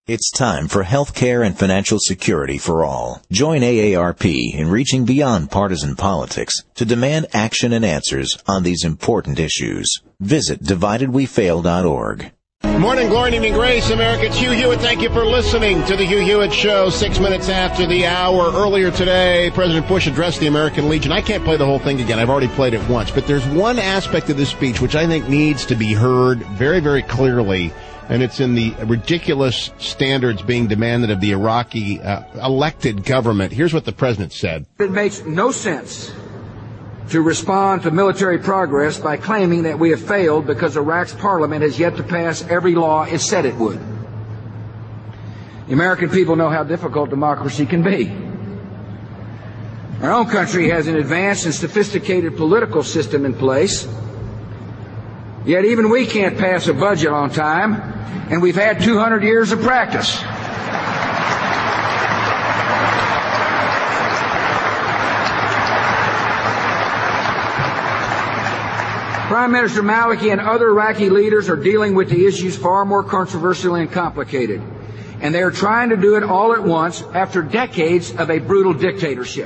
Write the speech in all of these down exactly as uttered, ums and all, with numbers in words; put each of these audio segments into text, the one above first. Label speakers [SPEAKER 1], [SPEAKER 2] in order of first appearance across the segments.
[SPEAKER 1] It's time for health care and financial security for all. Join A A R P in reaching beyond partisan politics to demand action and answers on these important issues. Visit divided we fail dot org.
[SPEAKER 2] Morning, glory, and evening grace, America. It's Hugh Hewitt. Thank you for listening to the Hugh Hewitt Show. Six minutes after the hour. Earlier today, President Bush addressed the American Legion. I can't play the whole thing again. I've already played it once. But there's one aspect of this speech which I think needs to be heard very, very clearly. And it's in the ridiculous standards being demanded of the Iraqi uh, elected government. Here's what the president said.
[SPEAKER 3] It makes no sense to respond to military progress by claiming that we have failed because Iraq's parliament has yet to pass every law it said it would. The American people know how difficult democracy can be. Our own country has an advanced and sophisticated political system in place. Yet even we can't pass a budget on time, and we've had two hundred years of practice. Prime Minister Maliki and other Iraqi leaders are dealing with the issues far more controversial and complicated, and they are trying to do it all at once after decades of a brutal dictatorship.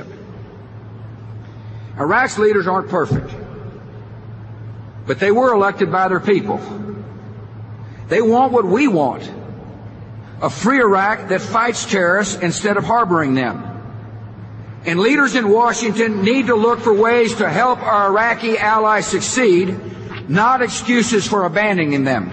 [SPEAKER 3] Iraq's leaders aren't perfect, but they were elected by their people. They want what we want, a free Iraq that fights terrorists instead of harboring them. And leaders in Washington need to look for ways to help our Iraqi allies succeed, not excuses for abandoning them.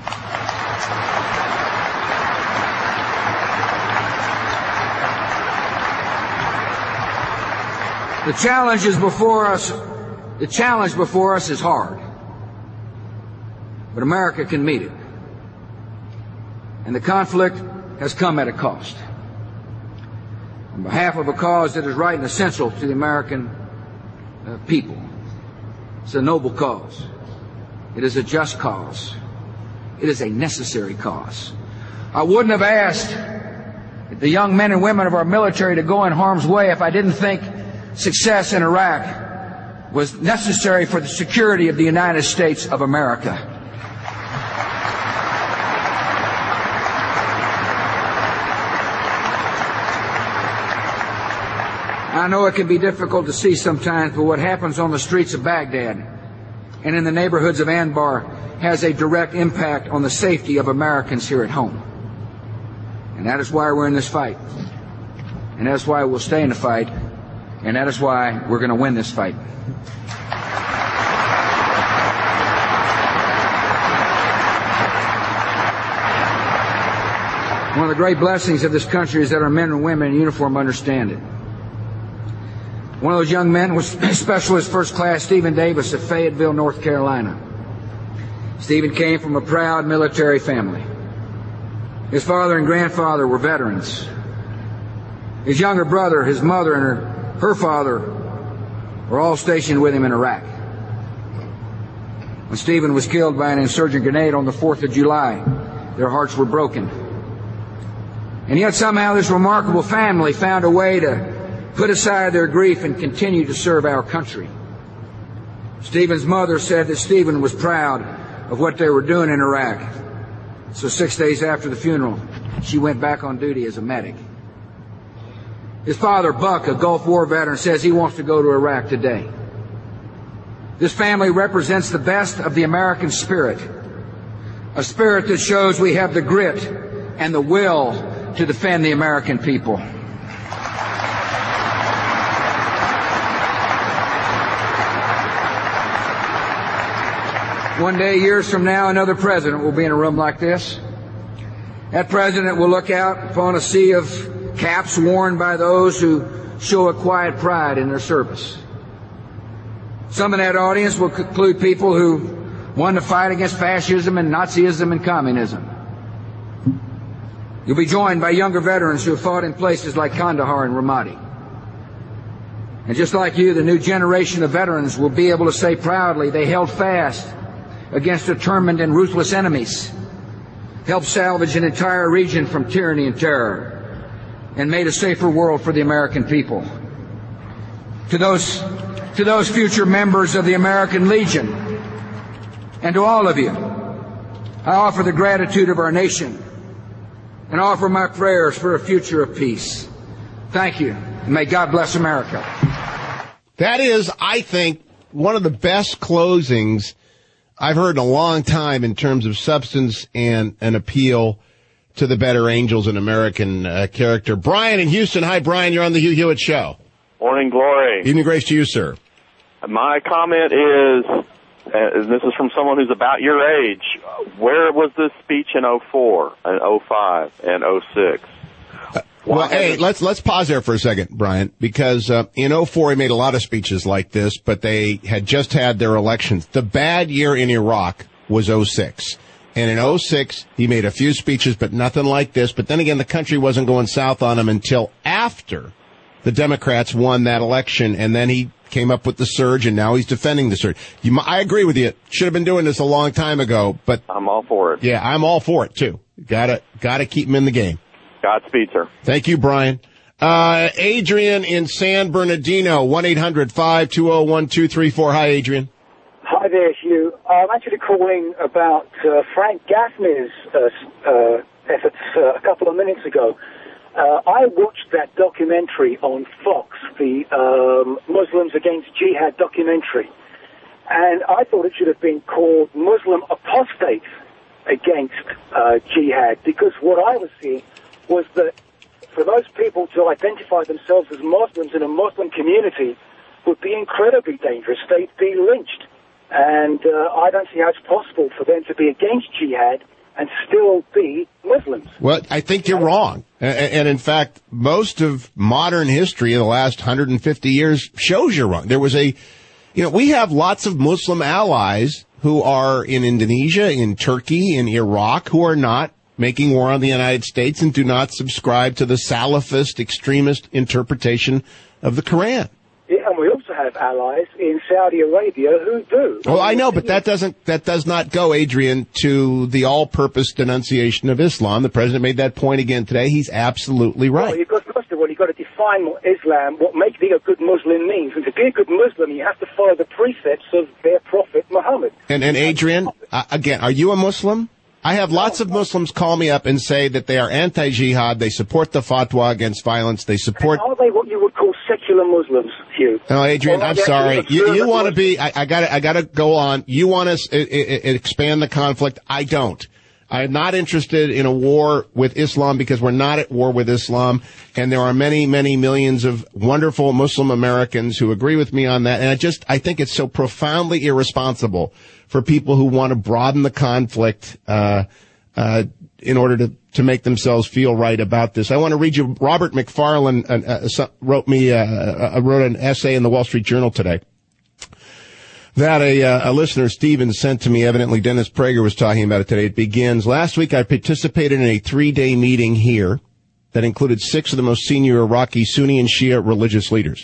[SPEAKER 3] The challenge is before us. The challenge before us is hard, but America can meet it. And the conflict has come at a cost. On behalf of a cause that is right and essential to the American uh, people. It's a noble cause. It is a just cause. It is a necessary cause. I wouldn't have asked the young men and women of our military to go in harm's way if I didn't think success in Iraq was necessary for the security of the United States of America. I know it can be difficult to see sometimes, but what happens on the streets of Baghdad and in the neighborhoods of Anbar has a direct impact on the safety of Americans here at home. And that is why we're in this fight. And that's why we'll stay in the fight. And that is why we're going to win this fight. One of the great blessings of this country is that our men and women in uniform understand it. One of those young men was Specialist First Class Stephen Davis of Fayetteville, North Carolina. Stephen came from a proud military family. His father and grandfather were veterans. His younger brother, his mother, and her, her father were all stationed with him in Iraq. When Stephen was killed by an insurgent grenade on the fourth of July, their hearts were broken. And yet somehow this remarkable family found a way to put aside their grief and continue to serve our country. Stephen's mother said that Stephen was proud of what they were doing in Iraq. So six days after the funeral, she went back on duty as a medic. His father, Buck, a Gulf War veteran, says he wants to go to Iraq today. This family represents the best of the American spirit, a spirit that shows we have the grit and the will to defend the American people. One day, years from now, another president will be in a room like this. That president will look out upon a sea of caps worn by those who show a quiet pride in their service. Some in that audience will include people who won the fight against fascism and Nazism and communism. You'll be joined by younger veterans who have fought in places like Kandahar and Ramadi. And just like you, the new generation of veterans will be able to say proudly they held fast against determined and ruthless enemies, helped salvage an entire region from tyranny and terror, and made a safer world for the American people. To those, to those future members of the American Legion, and to all of you, I offer the gratitude of our nation and offer my prayers for a future of peace. Thank you, and may God bless America.
[SPEAKER 2] That is, I think, one of the best closings I've heard in a long time in terms of substance and an appeal to the better angels in American uh, character. Brian in Houston. Hi, Brian. You're on the Hugh Hewitt Show.
[SPEAKER 4] Morning, Glory.
[SPEAKER 2] Evening grace to you, sir.
[SPEAKER 4] My comment is, uh, this is from someone who's about your age, where was this speech in oh four and oh five and oh six?
[SPEAKER 2] Uh, well, hey, let's let's pause there for a second, Brian, because uh, in oh four he made a lot of speeches like this, but they had just had their elections. The bad year in Iraq was oh six. And in oh six, he made a few speeches, but nothing like this. But then again, the country wasn't going south on him until after the Democrats won that election, and then he came up with the surge, and now he's defending the surge. You, I agree with you. Should have been doing this a long time ago, but
[SPEAKER 4] I'm all for it.
[SPEAKER 2] Yeah, I'm all for it too. Gotta gotta keep him in the game.
[SPEAKER 4] Godspeed, sir.
[SPEAKER 2] Thank you, Brian. Uh, Adrian in San Bernardino, one eight hundred five two zero one two three four. Hi, Adrian.
[SPEAKER 5] Hi there, Hugh. I'm actually calling about uh, Frank Gaffney's uh, uh, efforts uh, a couple of minutes ago. Uh, I watched that documentary on Fox, the um, Muslims Against Jihad documentary, and I thought it should have been called Muslim Apostates Against uh, Jihad, because what I was seeing was that for those people to identify themselves as Muslims in a Muslim community would be incredibly dangerous. They'd be lynched. And uh, I don't see how it's possible for them to be against jihad and still be Muslims.
[SPEAKER 2] Well, I think you're wrong. And in fact, most of modern history in the last one hundred fifty years shows you're wrong. There was a, you know, we have lots of Muslim allies who are in Indonesia, in Turkey, in Iraq, who are not making war on the United States and do not subscribe to the Salafist extremist interpretation of the Quran.
[SPEAKER 5] Yeah, and we also have allies in Saudi Arabia who do.
[SPEAKER 2] Well, I know, but that doesn't, that does not go, Adrian, to the all-purpose denunciation of Islam. The president made that point again today. He's absolutely right.
[SPEAKER 5] Well, you've got, first of all, you've got to define what Islam, what make being a good Muslim means. And to be a good Muslim, you have to follow the precepts of their prophet, Muhammad.
[SPEAKER 2] And, and Adrian, uh, again, are you a Muslim? I have lots of Muslims call me up and say that they are anti-jihad, they support the fatwa against violence, they support...
[SPEAKER 5] And are they what you would call secular Muslims, Hugh?
[SPEAKER 2] No, Adrian, I'm sorry. You, you want to be... I, I got I got to go on. You want to uh, expand the conflict. I don't. I'm not interested in a war with Islam because we're not at war with Islam, and there are many, many millions of wonderful Muslim Americans who agree with me on that, and I just, I think it's so profoundly irresponsible for people who want to broaden the conflict, uh, uh, in order to, to make themselves feel right about this. I want to read you, Robert McFarlane uh, uh, wrote me, uh, uh, wrote an essay in the Wall Street Journal today that a, uh, a listener, Steven, sent to me. Evidently, Dennis Prager was talking about it today. It begins, last week I participated in a three-day meeting here that included six of the most senior Iraqi Sunni and Shia religious leaders.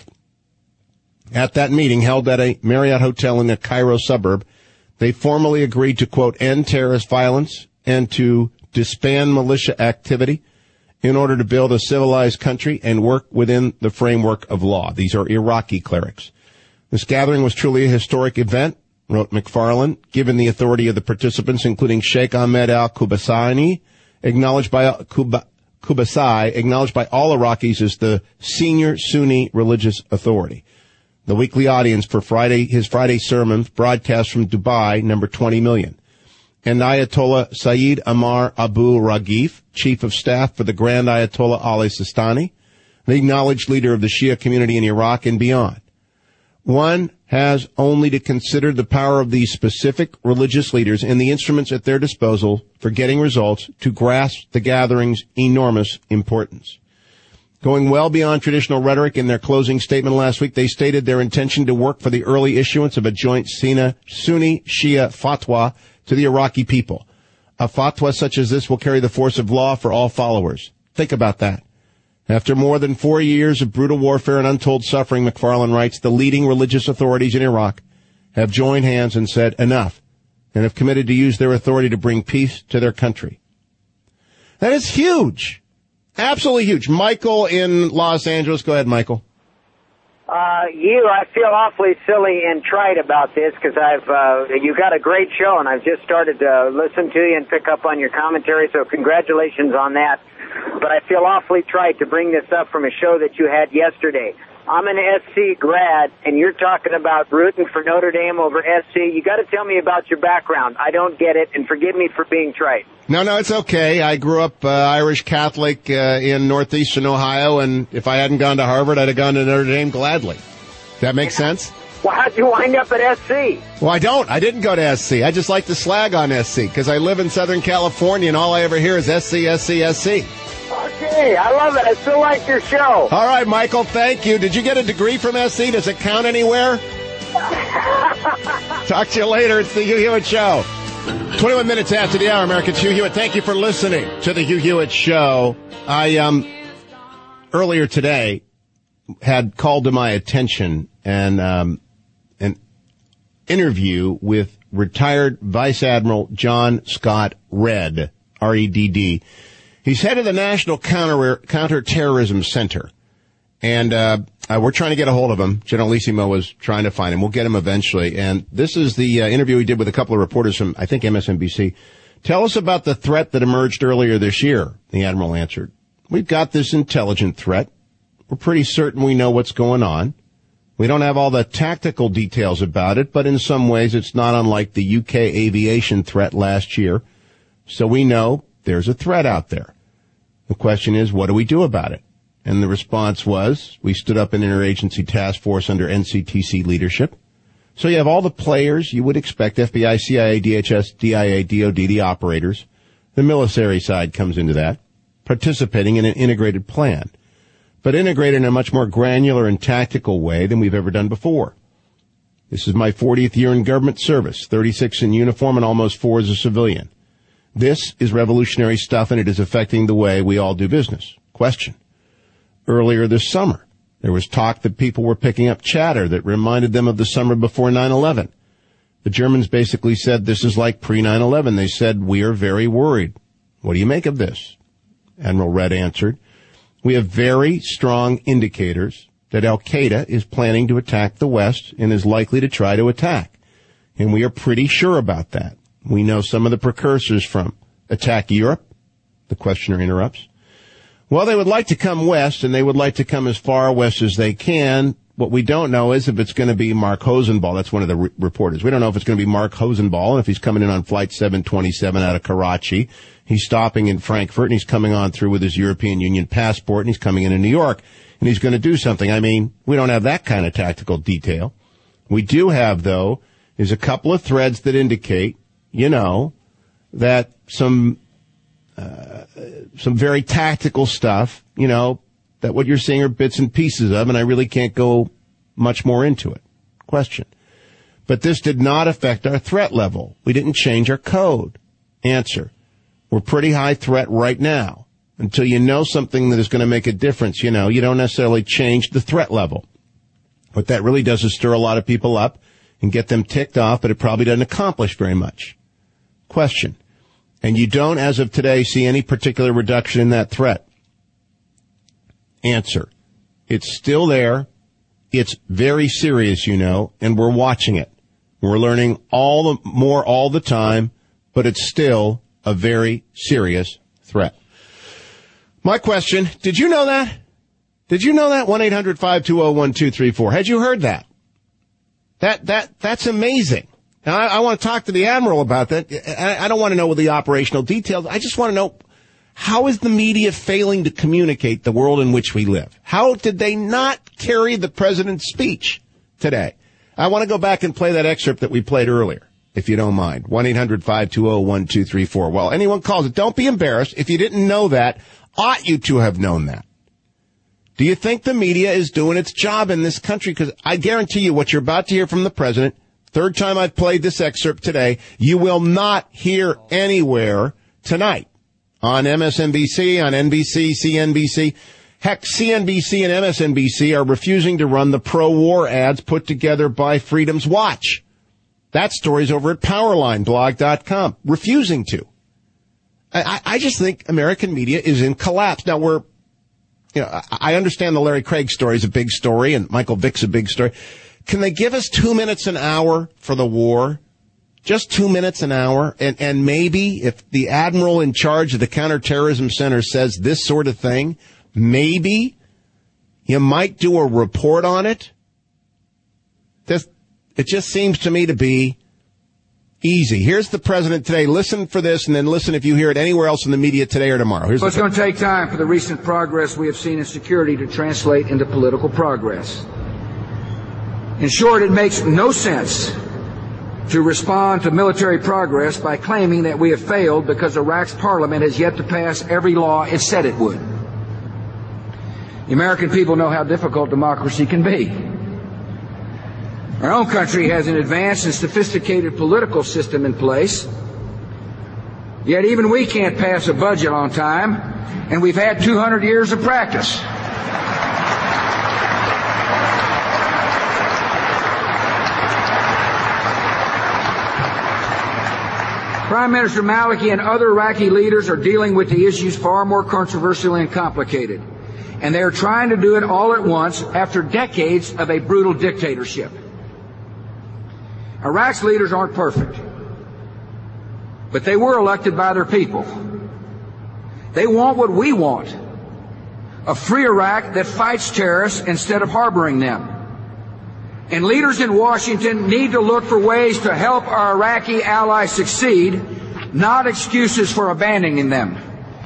[SPEAKER 2] At that meeting, held at a Marriott hotel in a Cairo suburb, they formally agreed to, quote, end terrorist violence and to disband militia activity in order to build a civilized country and work within the framework of law. These are Iraqi clerics. This gathering was truly a historic event, wrote McFarlane, given the authority of the participants, including Sheikh Ahmed al-Kubasani, acknowledged by Kuba, Kubasai, acknowledged by all Iraqis as the senior Sunni religious authority. The weekly audience for Friday, his Friday sermons broadcast from Dubai, number twenty million. And Ayatollah Sayyid Ammar Abu Raghif, chief of staff for the Grand Ayatollah Ali Sistani, the acknowledged leader of the Shia community in Iraq and beyond. One has only to consider the power of these specific religious leaders and the instruments at their disposal for getting results to grasp the gathering's enormous importance. Going well beyond traditional rhetoric in their closing statement last week, they stated their intention to work for the early issuance of a joint Sunni Shia fatwa to the Iraqi people. A fatwa such as this will carry the force of law for all followers. Think about that. After more than four years of brutal warfare and untold suffering, McFarlane writes, the leading religious authorities in Iraq have joined hands and said enough, and have committed to use their authority to bring peace to their country. That is huge. Absolutely huge. Michael in Los Angeles. Go ahead, Michael.
[SPEAKER 6] Uh, you, I feel awfully silly and trite about this because I've, uh, you got a great show and I've just started to listen to you and pick up on your commentary, so congratulations on that. But I feel awfully trite to bring this up from a show that you had yesterday. I'm an S C grad, and you're talking about rooting for Notre Dame over S C. You got to tell me about your background. I don't get it, and forgive me for being trite.
[SPEAKER 2] No, no, it's okay. I grew up uh, Irish Catholic uh, in northeastern Ohio, and if I hadn't gone to Harvard, I'd have gone to Notre Dame gladly. Does that make sense?
[SPEAKER 6] Well, how'd you wind up at S C?
[SPEAKER 2] Well, I don't. I didn't go to S C. I just like to slag on S C because I live in Southern California, and all I ever hear is S C, S C, S C.
[SPEAKER 6] Okay, I love it. I still like your show.
[SPEAKER 2] All right, Michael, thank you. Did you get a degree from S C? Does it count anywhere? Talk to you later. It's the Hugh Hewitt Show. twenty-one minutes after the hour, Americans. Hugh Hewitt, thank you for listening to the Hugh Hewitt Show. I, um, earlier today had called to my attention an, um, an interview with retired Vice Admiral John Scott Redd, R E D D. He's head of the National Counter Counterterrorism Center, and uh, uh we're trying to get a hold of him. Generalissimo was trying to find him. We'll get him eventually. And this is the uh, interview he did with a couple of reporters from, I think, M S N B C. Tell us about the threat that emerged earlier this year, the Admiral answered. We've got this intelligent threat. We're pretty certain we know what's going on. We don't have all the tactical details about it, but in some ways it's not unlike the U K aviation threat last year. So we know there's a threat out there. The question is, what do we do about it? And the response was, we stood up an interagency task force under N C T C leadership. So you have all the players you would expect, F B I, C I A, D H S, D I A, D O D, the operators. The military side comes into that, participating in an integrated plan, but integrated in a much more granular and tactical way than we've ever done before. This is my fortieth year in government service, thirty-six in uniform and almost four as a civilian. This is revolutionary stuff, and it is affecting the way we all do business. Question. Earlier this summer, there was talk that people were picking up chatter that reminded them of the summer before nine eleven. The Germans basically said this is like pre nine eleven. They said, we are very worried. What do you make of this? Admiral Redd answered, we have very strong indicators that Al-Qaeda is planning to attack the West and is likely to try to attack. And we are pretty sure about that. We know some of the precursors from attack Europe. The questioner interrupts. Well, they would like to come west, and they would like to come as far west as they can. What we don't know is if it's going to be Mark Hosenball. That's one of the re- reporters. We don't know if it's going to be Mark Hosenball, and if he's coming in on Flight seven twenty-seven out of Karachi. He's stopping in Frankfurt, and he's coming on through with his European Union passport, and he's coming into New York, and he's going to do something. I mean, we don't have that kind of tactical detail. We do have, though, is a couple of threads that indicate, you know, that some uh, some very tactical stuff, you know, that what you're seeing are bits and pieces of, and I really can't go much more into it. Question. But this did not affect our threat level. We didn't change our code. Answer. We're pretty high threat right now. Until you know something that is going to make a difference, you know, you don't necessarily change the threat level. What that really does is stir a lot of people up and get them ticked off, but it probably doesn't accomplish very much. Question. And you don't, as of today, see any particular reduction in that threat? Answer. It's still there. It's very serious, you know, and we're watching it. We're learning all the more all the time, but it's still a very serious threat. My question, did you know that? Did you know that? one eight hundred five two zero one two three four. Had you heard that? That, that, that's amazing. Now, I, I want to talk to the Admiral about that. I, I don't want to know the operational details. I just want to know, how is the media failing to communicate the world in which we live? How did they not carry the president's speech today? I want to go back and play that excerpt that we played earlier, if you don't mind. one eight hundred five two zero one two three four. Well, anyone calls it, don't be embarrassed. If you didn't know that, ought you to have known that? Do you think the media is doing its job in this country? Because I guarantee you what you're about to hear from the president, third time I've played this excerpt today, you will not hear anywhere tonight on M S N B C, on N B C, C N B C. Heck, C N B C and M S N B C are refusing to run the pro-war ads put together by Freedom's Watch. That story's over at powerline blog dot com. Refusing to. I, I just think American media is in collapse. Now, we're you know, I understand the Larry Craig story is a big story and Michael Vick's a big story. Can they give us two minutes an hour for the war? Just two minutes an hour? And, and maybe if the admiral in charge of the Counterterrorism Center says this sort of thing, maybe you might do a report on it. This, it just seems to me to be easy. Here's the president today. Listen for this, and then listen if you hear it anywhere else in the media today or tomorrow. Here's
[SPEAKER 3] well, it's going to take time for the recent progress we have seen in security to translate into political progress. In short, it makes no sense to respond to military progress by claiming that we have failed because Iraq's parliament has yet to pass every law it said it would. The American people know how difficult democracy can be. Our own country has an advanced and sophisticated political system in place, yet even we can't pass a budget on time, and we've had two hundred years of practice. Prime Minister Maliki and other Iraqi leaders are dealing with the issues far more controversial and complicated, and they are trying to do it all at once after decades of a brutal dictatorship. Iraq's leaders aren't perfect, but they were elected by their people. They want what we want, a free Iraq that fights terrorists instead of harboring them. And leaders in Washington need to look for ways to help our Iraqi allies succeed, not excuses for abandoning them.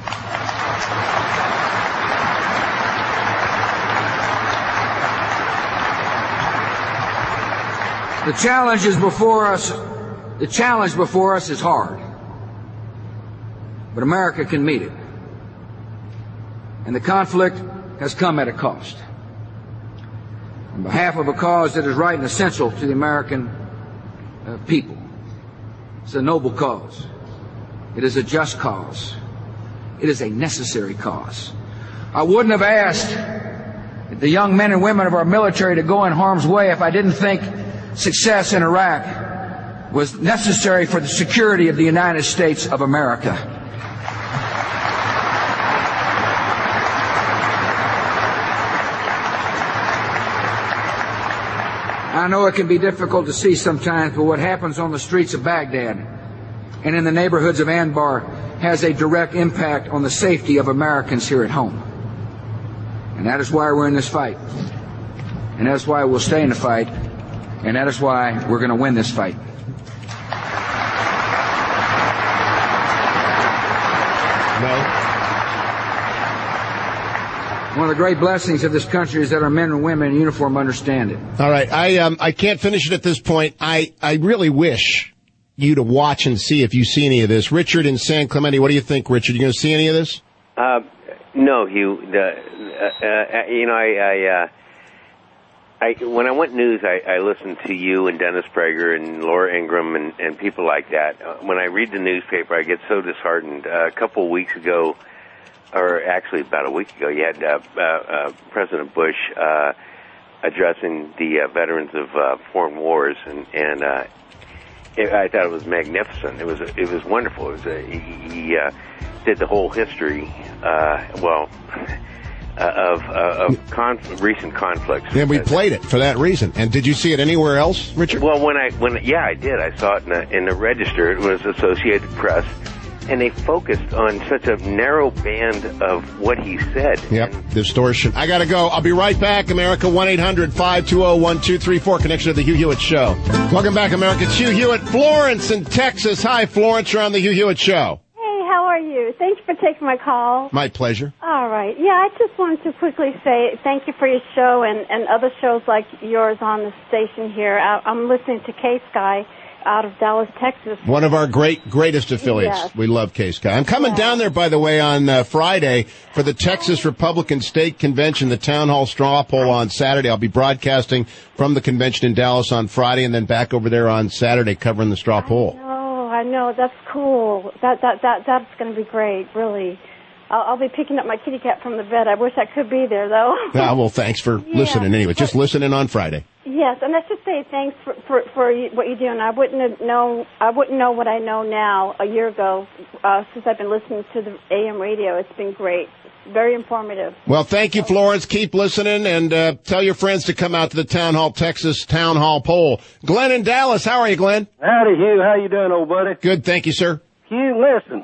[SPEAKER 3] The challenge is before us. The challenge before us is hard, but America can meet it. And the conflict has come at a cost. On behalf of a cause that is right and essential to the American uh, people, it's a noble cause. It is a just cause. It is a necessary cause. I wouldn't have asked the young men and women of our military to go in harm's way if I didn't think success in Iraq was necessary for the security of the United States of America. I know it can be difficult to see sometimes, but what happens on the streets of Baghdad and in the neighborhoods of Anbar has a direct impact on the safety of Americans here at home. And that is why we're in this fight. And that's why we'll stay in the fight. And that is why we're going to win this fight.
[SPEAKER 2] No.
[SPEAKER 3] One of the great blessings of this country is that our men and women in uniform understand it.
[SPEAKER 2] All right. I um I can't finish it at this point. I, I really wish you to watch and see if you see any of this. Richard in San Clemente, what do you think, Richard? You going to see any of this?
[SPEAKER 7] Uh, no, Hugh. The, uh, uh, you know, I... I uh I, when I went news, I, I listened to you and Dennis Prager and Laura Ingraham and, and people like that. Uh, when I read the newspaper, I get so disheartened. Uh, a couple of weeks ago, or actually about a week ago, you had uh, uh, uh, President Bush uh, addressing the uh, veterans of uh, foreign wars, and, and uh, it, I thought it was magnificent. It was it was wonderful. It was a, he he uh, did the whole history. Uh, well. Uh, of, uh, of conf- recent conflicts.
[SPEAKER 2] And we played it for that reason. And did you see it anywhere else, Richard?
[SPEAKER 7] Well, when I, when yeah, I did. I saw it in the, in the Register. It was Associated Press, and they focused on such a narrow band of what he said.
[SPEAKER 2] Yep, distortion. I gotta go. I'll be right back. America, one eight hundred five two zero one two three four. Connection to the Hugh Hewitt Show. Welcome back, America. It's Hugh Hewitt. Florence in Texas. Hi, Florence. You're on the Hugh Hewitt Show.
[SPEAKER 8] How are you? Thanks for taking my call.
[SPEAKER 2] My pleasure.
[SPEAKER 8] All right. Yeah, I just wanted to quickly say thank you for your show and, and other shows like yours on the station here. I, I'm listening to K-Sky out of Dallas, Texas.
[SPEAKER 2] One of our great, greatest affiliates. Yes. We love K-Sky. I'm coming yes. down there, by the way, on uh, Friday for the Texas Republican State Convention, the Town Hall Straw Poll on Saturday. I'll be broadcasting from the convention in Dallas on Friday and then back over there on Saturday covering the straw poll.
[SPEAKER 8] I know, that's cool. That that that that's going to be great, really. I'll, I'll be picking up my kitty cat from the vet. I wish I could be there, though.
[SPEAKER 2] Ah, well, thanks for yeah, listening anyway. Just listen in on Friday.
[SPEAKER 8] Yes, and let's just say thanks for for, for what you do. And I wouldn't know I wouldn't know what I know now a year ago uh, since I've been listening to the A M radio. It's been great. Very informative.
[SPEAKER 2] Well, thank you, Florence. Keep listening, and uh, tell your friends to come out to the Town Hall, Texas Town Hall poll. Glenn in Dallas, how are you, Glenn?
[SPEAKER 9] Howdy, Hugh. How you doing, old buddy?
[SPEAKER 2] Good, thank you, sir.
[SPEAKER 9] Hugh, listen.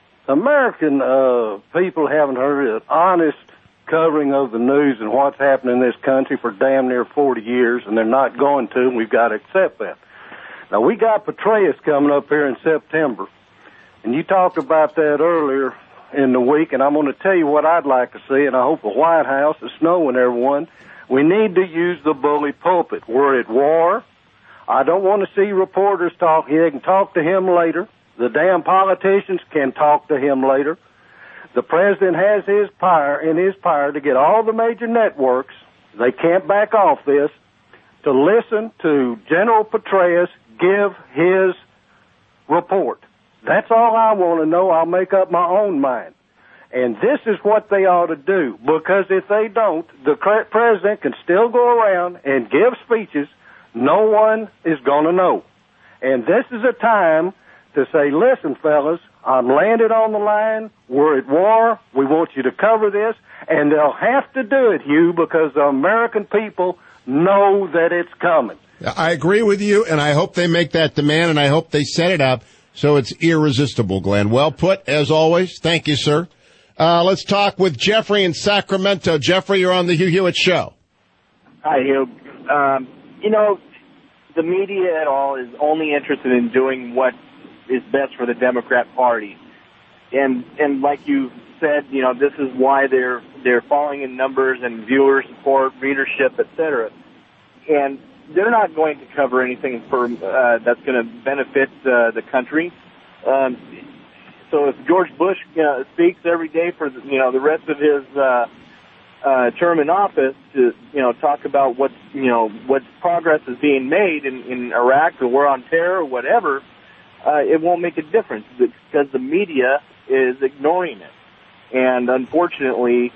[SPEAKER 9] American uh, people haven't heard an honest covering of the news and what's happening in this country for damn near forty years, and they're not going to, and we've got to accept that. Now, we got Petraeus coming up here in September, and you talked about that earlier in the week, and I'm going to tell you what I'd like to see, and I hope the White House, the Snow and everyone, we need to use the bully pulpit. We're at war. I don't want to see reporters talk. They can talk to him later. The damn politicians can talk to him later. The president has his power in his power to get all the major networks, they can't back off this, to listen to General Petraeus give his report. That's all I want to know. I'll make up my own mind. And this is what they ought to do, because if they don't, the president can still go around and give speeches. No one is going to know. And this is a time to say, listen, fellas, I'm landed on the line. We're at war. We want you to cover this. And they'll have to do it, Hugh, because the American people know that it's coming.
[SPEAKER 2] I agree with you, and I hope they make that demand, and I hope they set it up so it's irresistible, Glenn. Well put, as always. Thank you, sir. Uh, let's talk with Jeffrey in Sacramento. Jeffrey, you're on the Hugh Hewitt Show.
[SPEAKER 10] Hi, Hugh. Um, you know, the media at all is only interested in doing what is best for the Democrat Party. And and like you said, you know, this is why they're they're falling in numbers and viewer support, readership, et cetera. And they're not going to cover anything for uh, that's going to benefit uh, the country. Um, so if George Bush uh, speaks every day for the, you know the rest of his uh, uh, term in office to you know talk about what you know what progress is being made in, in Iraq, the war on terror, or whatever, uh, it won't make a difference because the media is ignoring it, and unfortunately,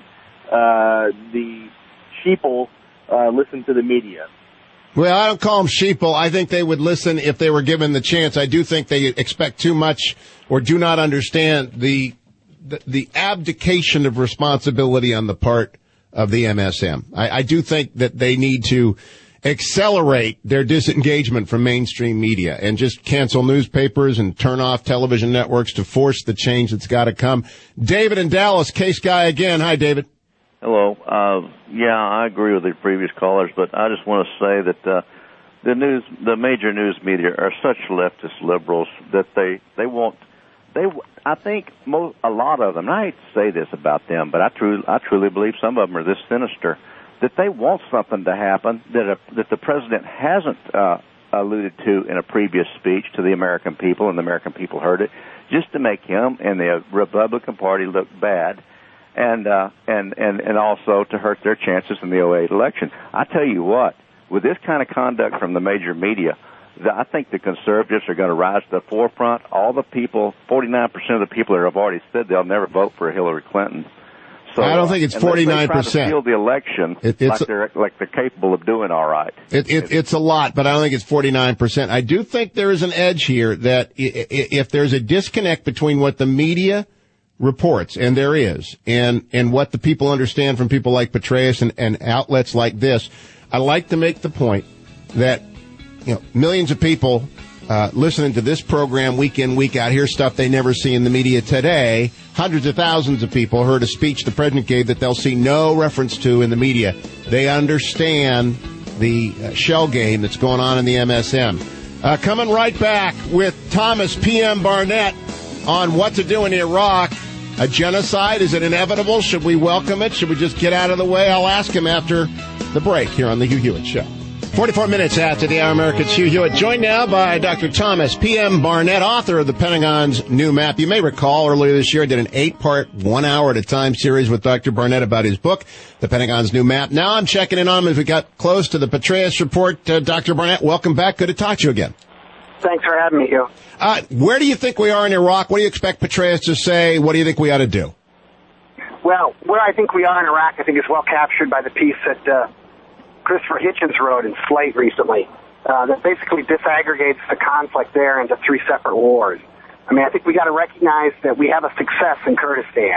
[SPEAKER 10] uh, the sheeple uh, listen to the media.
[SPEAKER 2] Well, I don't call them sheeple. I think they would listen if they were given the chance. I do think they expect too much or do not understand the the, the abdication of responsibility on the part of the M S M. I, I do think that they need to accelerate their disengagement from mainstream media and just cancel newspapers and turn off television networks to force the change that's got to come. David in Dallas, Case Guy again. Hi, David.
[SPEAKER 11] Hello. Uh, yeah, I agree with the previous callers, but I just want to say that uh, the news, the major news media are such leftist liberals that they they won't. They, I think, most, a lot of them. And I hate to say this about them, but I truly, I truly believe some of them are this sinister that they want something to happen that a, that the president hasn't uh, alluded to in a previous speech to the American people, and the American people heard it, just to make him and the Republican Party look bad. And, uh, and, and, and also to hurt their chances in the oh eight election. I tell you what, with this kind of conduct from the major media, the, I think the conservatives are going to rise to the forefront. All the people, forty-nine percent of the people that have already said they'll never vote for Hillary Clinton. So,
[SPEAKER 2] I don't think it's forty-nine percent.
[SPEAKER 11] They try to steal the election
[SPEAKER 2] it, it's
[SPEAKER 11] like they're, like they're capable of doing all right.
[SPEAKER 2] It, it, it's a lot, but I don't think it's forty-nine percent. I do think there is an edge here that if there's a disconnect between what the media reports, and there is, and, and what the people understand from people like Petraeus and, and outlets like this, I like to make the point that, you know, millions of people uh, listening to this program week in, week out hear stuff they never see in the media today. Hundreds of thousands of people heard a speech the president gave that they'll see no reference to in the media. They understand the uh, shell game that's going on in the M S M. Uh, coming right back with Thomas P M. Barnett on what to do in Iraq. A genocide, is it inevitable? Should we welcome it? Should we just get out of the way? I'll ask him after the break here on the Hugh Hewitt Show. forty-four minutes after the hour, America's Hugh Hewitt, joined now by Doctor Thomas P M. Barnett, author of the Pentagon's new map. You may recall earlier this year I did an eight-part, one-hour-at-a-time series with Doctor Barnett about his book, The Pentagon's New Map. Now I'm checking in on him as we got close to the Petraeus report. Uh, Doctor Barnett, welcome back. Good to talk to you again.
[SPEAKER 6] Thanks for having me, Hugh.
[SPEAKER 2] Uh, where do you think we are in Iraq? What do you expect Petraeus to say? What do you think we ought to do?
[SPEAKER 6] Well, where I think we are in Iraq, I think is well captured by the piece that uh, Christopher Hitchens wrote in Slate recently, uh, that basically disaggregates the conflict there into three separate wars. I mean, I think we got to recognize that we have a success in Kurdistan,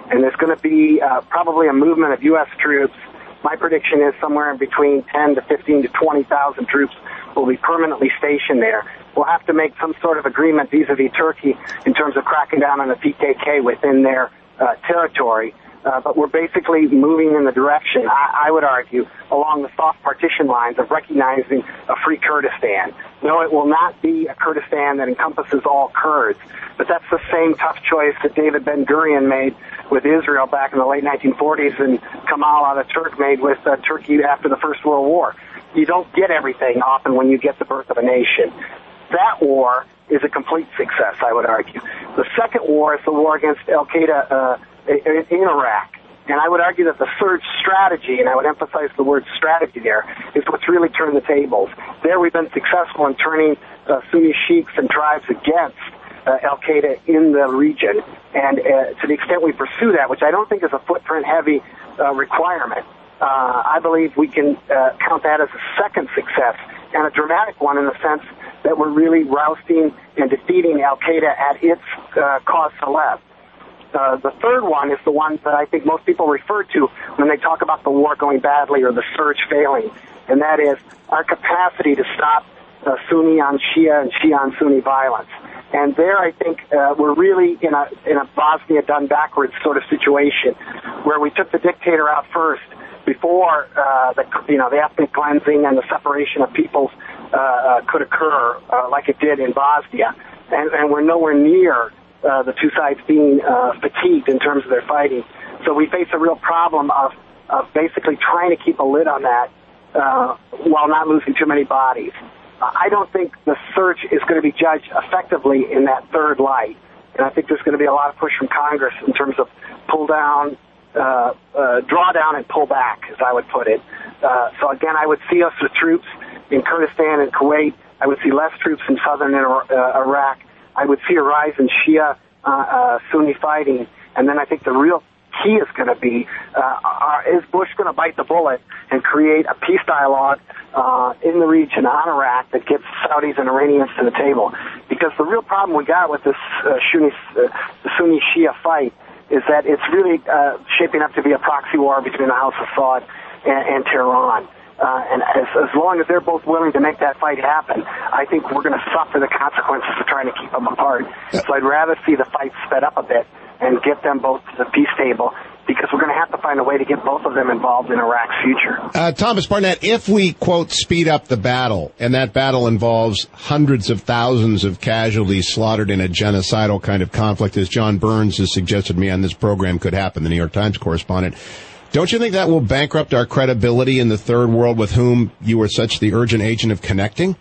[SPEAKER 12] and there's going to be uh, probably a movement of U S troops. My prediction is somewhere in between ten to fifteen to twenty thousand troops will be permanently stationed there. We'll have to make some sort of agreement vis-a-vis Turkey in terms of cracking down on the P K K within their uh, territory. Uh, but we're basically moving in the direction, I, I would argue, along the soft partition lines of recognizing a free Kurdistan. No, it will not be a Kurdistan that encompasses all Kurds, but that's the same tough choice that David Ben-Gurion made with Israel back in the late nineteen forties and Kemal Ataturk made with uh, Turkey after the First World War. You don't get everything often when you get the birth of a nation. That war is a complete success, I would argue. The second war is the war against Al-Qaeda uh, in Iraq. And I would argue that the surge strategy, and I would emphasize the word strategy there, is what's really turned the tables. There we've been successful in turning uh, Sunni sheiks and tribes against uh, Al-Qaeda in the region. And uh, to the extent we pursue that, which I don't think is a footprint-heavy uh, requirement, uh, I believe we can uh, count that as a second success, and a dramatic one in the sense that we're really rousting and defeating Al-Qaeda at its uh, cause célèbre. Uh, the third one is the one that I think most people refer to when they talk about the war going badly or the surge failing, and that is our capacity to stop uh, Sunni on Shia and Shia on Sunni violence. And there, I think uh, we're really in a in a Bosnia done backwards sort of situation, where we took the dictator out first before uh, the you know the ethnic cleansing and the separation of peoples uh, uh, could occur, uh, like it did in Bosnia, and, and we're nowhere near Uh, the two sides being uh, fatigued in terms of their fighting. So we face a real problem of, of basically trying to keep a lid on that uh, while not losing too many bodies. Uh, I don't think the search is going to be judged effectively in that third light. And I think there's going to be a lot of push from Congress in terms of pull down, uh, uh, draw down and pull back, as I would put it. Uh, so again, I would see us with troops in Kurdistan and Kuwait. I would see less troops in southern uh, Iraq. I would see a rise in Shia uh, uh, Sunni fighting, and then I think the real key is going to be, uh, are, is Bush going to bite the bullet and create a peace dialogue uh, in the region on Iraq that gets Saudis and Iranians to the table? Because the real problem we got with this uh, Sunni, uh, the Sunni Shia fight is that it's really uh, shaping up to be a proxy war between the House of Saud and, and Tehran. Uh, and as, as long as they're both willing to make that fight happen, I think we're going to suffer the consequences of trying to keep them apart. Yeah. So I'd rather see the fight sped up a bit and get them both to the peace table, because we're going to have to find a way to get both of them involved in Iraq's future.
[SPEAKER 2] Uh, Thomas Barnett, if we, quote, speed up the battle, and that battle involves hundreds of thousands of casualties slaughtered in a genocidal kind of conflict, as John Burns has suggested to me on this program could happen, the New York Times correspondent, don't you think that will bankrupt our credibility in the third world with whom you were such the urgent agent of connecting?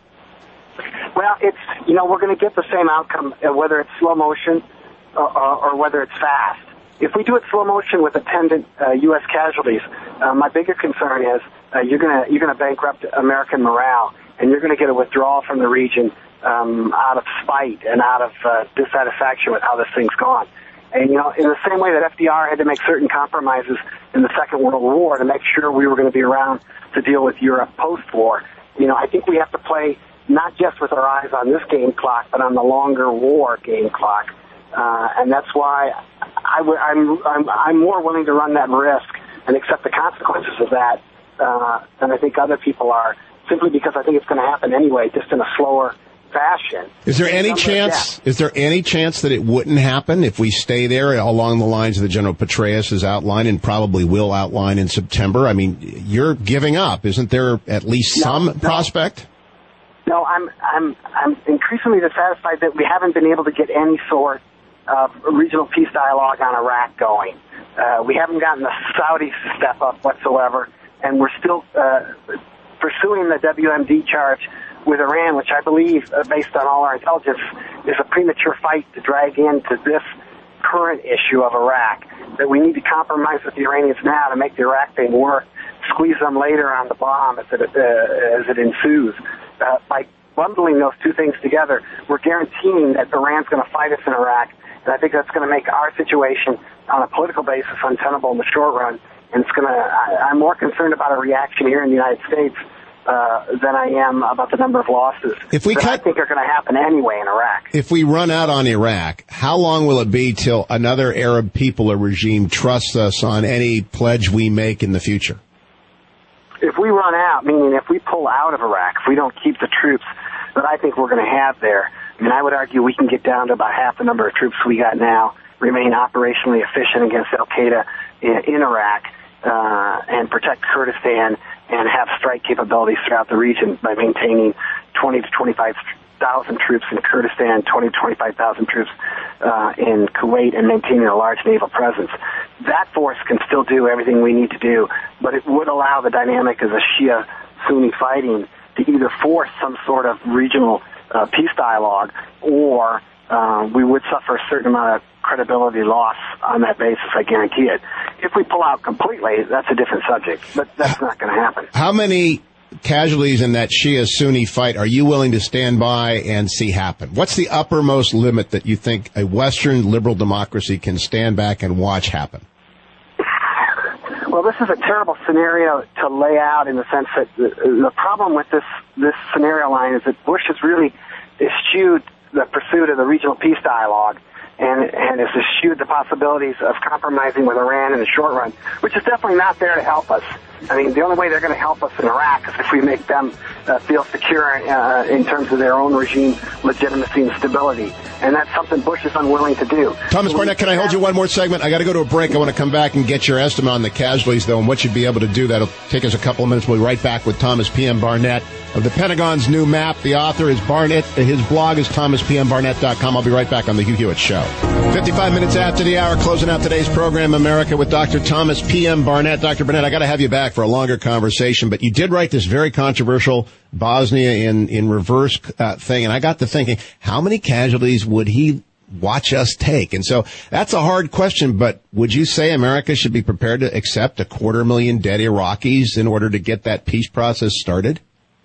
[SPEAKER 12] Well, it's, you know, we're going to get the same outcome, uh, whether it's slow motion or, or, or whether it's fast. If we do it slow motion with attendant uh, U S casualties, uh, my bigger concern is uh, you're going to you're going to bankrupt American morale, and you're going to get a withdrawal from the region um, out of spite and out of uh, dissatisfaction with how this thing's gone. And, you know, in the same way that F D R had to make certain compromises in the Second World War to make sure we were going to be around to deal with Europe post-war, you know, I think we have to play not just with our eyes on this game clock, but on the longer war game clock. Uh, and that's why I w- I'm, I'm, I'm more willing to run that risk and accept the consequences of that uh, than I think other people are, simply because I think it's going to happen anyway, just in a slower fashion.
[SPEAKER 2] Is there any chance, is there any chance that it wouldn't happen if we stay there along the lines that General Petraeus has outlined and probably will outline in September? I mean, you're giving up. Isn't there at least
[SPEAKER 12] no,
[SPEAKER 2] some
[SPEAKER 12] no.
[SPEAKER 2] prospect?
[SPEAKER 12] No, I'm, I'm, I'm increasingly dissatisfied that we haven't been able to get any sort of regional peace dialogue on Iraq going. Uh, we haven't gotten the Saudis to step up whatsoever, and we're still uh, pursuing the W M D charge with Iran, which I believe, uh, based on all our intelligence, is a premature fight to drag into this current issue of Iraq, that we need to compromise with the Iranians now to make the Iraq thing work, squeeze them later on the bomb as it, uh, as it ensues. Uh, by bundling those two things together, we're guaranteeing that Iran's going to fight us in Iraq, and I think that's going to make our situation on a political basis untenable in the short run. And it's going to, I'm more concerned about a reaction here in the United States uh, than I am about the number of losses
[SPEAKER 2] if we
[SPEAKER 12] that
[SPEAKER 2] cut,
[SPEAKER 12] I think are going to happen anyway in Iraq.
[SPEAKER 2] If we run out on Iraq, how long will it be till another Arab people or regime trusts us on any pledge we make in the future?
[SPEAKER 12] If we run out, meaning if we pull out of Iraq, if we don't keep the troops that I think we're going to have there, I mean, I would argue we can get down to about half the number of troops we got now, remain operationally efficient against al-Qaeda in, in Iraq, uh, and protect Kurdistan and have strike capabilities throughout the region by maintaining twenty to twenty-five thousand troops in Kurdistan, twenty to twenty-five thousand troops uh, in Kuwait, and maintaining a large naval presence. That force can still do everything we need to do, but it would allow the dynamic of the Shia-Sunni fighting to either force some sort of regional uh, peace dialogue, or uh, we would suffer a certain amount of credibility loss on that basis, I guarantee it. If we pull out completely, that's a different subject, but that's not going to happen.
[SPEAKER 2] How many casualties in that Shia-Sunni fight are you willing to stand by and see happen? What's the uppermost limit that you think a Western liberal democracy can stand back and watch happen?
[SPEAKER 12] Well, this is a terrible scenario to lay out in the sense that the, the problem with this, this scenario line is that Bush has really eschewed the pursuit of the regional peace dialogue and, and has eschewed the possibilities of compromising with Iran in the short run, which is definitely not there to help us. I mean, the only way they're going to help us in Iraq is if we make them uh, feel secure uh, in terms of their own regime legitimacy and stability. And that's something Bush is unwilling to do.
[SPEAKER 2] Thomas so Barnett, can I hold you one more segment? I got to go to a break. I want to come back and get your estimate on the casualties, though, and what you'd be able to do. That'll take us a couple of minutes. We'll be right back with Thomas P M. Barnett of the Pentagon's new map. The author is Barnett. His blog is thomas p m barnett dot com. I'll be right back on the Hugh Hewitt Show. fifty-five minutes after the hour, closing out today's program, America, with Doctor Thomas P M. Barnett. Doctor Barnett, I got to have you back for a longer conversation, but you did write this very controversial Bosnia in, in reverse uh, thing, and I got to thinking, how many casualties would he watch us take? And so that's a hard question, but would you say America should be prepared to accept a quarter million dead Iraqis in order to get that peace process started?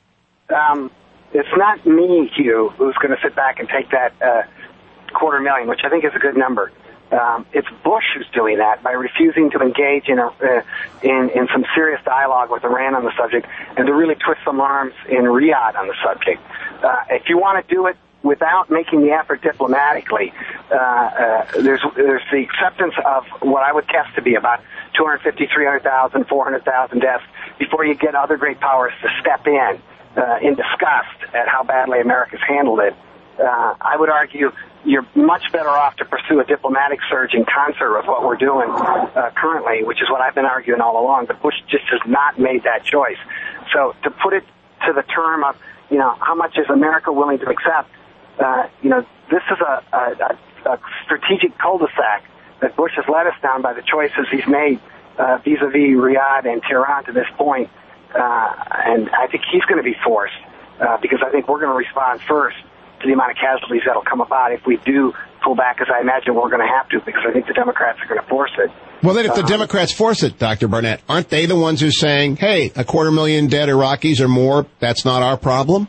[SPEAKER 12] Um, it's not me, Hugh, who's going to sit back and take that uh, quarter million, which I think is a good number. Um, it's Bush who's doing that by refusing to engage in, a, uh, in in some serious dialogue with Iran on the subject and to really twist some arms in Riyadh on the subject. Uh, if you want to do it without making the effort diplomatically, uh, uh, there's there's the acceptance of what I would guess to be about two hundred fifty, three hundred thousand, four hundred thousand deaths before you get other great powers to step in uh, in disgust at how badly America's handled it. Uh, I would argue you're much better off to pursue a diplomatic surge in concert with what we're doing uh, currently, which is what I've been arguing all along. But Bush just has not made that choice. So to put it to the term of, you know, how much is America willing to accept, uh, you know, this is a, a, a strategic cul-de-sac that Bush has led us down by the choices he's made uh, vis-a-vis Riyadh and Tehran to this point. Uh, and I think he's going to be forced uh, because I think we're going to respond first to the amount of casualties that'll come about if we do pull back, as I imagine we're going to have to, because I think the Democrats are going to force it.
[SPEAKER 2] Well, then if the
[SPEAKER 12] um,
[SPEAKER 2] Democrats force it, Doctor Barnett, aren't they the ones who are saying, hey, a quarter million dead Iraqis or more, that's not our problem?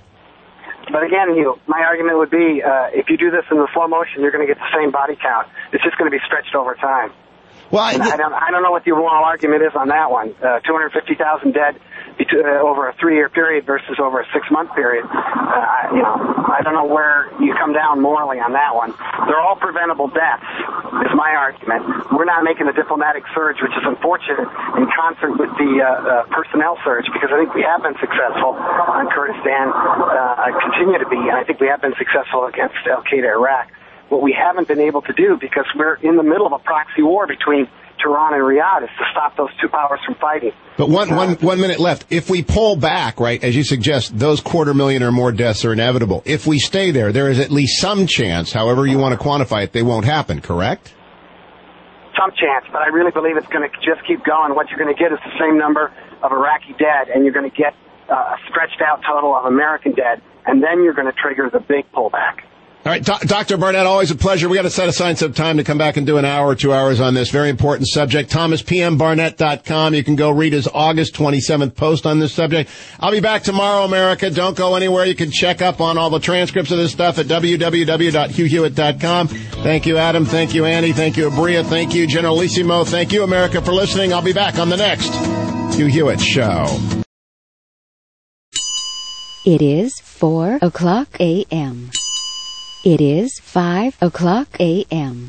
[SPEAKER 12] But again, you, my argument would be, uh, if you do this in the slow motion, you're going to get the same body count. It's just going to be stretched over time.
[SPEAKER 2] Well, I,
[SPEAKER 12] I don't, I don't know what the overall argument is on that one. Uh, two hundred fifty thousand dead uh, over a three-year period versus over a six-month period. Uh, you know, I don't know where you come down morally on that one. They're all preventable deaths, is my argument. We're not making a diplomatic surge, which is unfortunate, in concert with the uh, uh, personnel surge, because I think we have been successful on Kurdistan, uh, continue to be, and I think we have been successful against al-Qaeda Iraq. What we haven't been able to do, because we're in the middle of a proxy war between Tehran and Riyadh, is to stop those two powers from fighting.
[SPEAKER 2] But one, uh, one, one minute left. If we pull back, right, as you suggest, those quarter million or more deaths are inevitable. If we stay there, there is at least some chance, however you want to quantify it, they won't happen, correct?
[SPEAKER 12] Some chance, but I really believe it's going to just keep going. What you're going to get is the same number of Iraqi dead, and you're going to get uh, a stretched out total of American dead, and then you're going to trigger the big pullback.
[SPEAKER 2] All right, Do- Doctor Barnett, always a pleasure. We got to set aside some time to come back and do an hour or two hours on this very important subject. thomas p m barnett dot com. You can go read his August twenty-seventh post on this subject. I'll be back tomorrow, America. Don't go anywhere. You can check up on all the transcripts of this stuff at w w w dot hugh hewitt dot com. Thank you, Adam. Thank you, Andy. Thank you, Abria. Thank you, Generalissimo. Thank you, America, for listening. I'll be back on the next Hugh Hewitt Show.
[SPEAKER 13] It is four o'clock a m It is five o'clock a m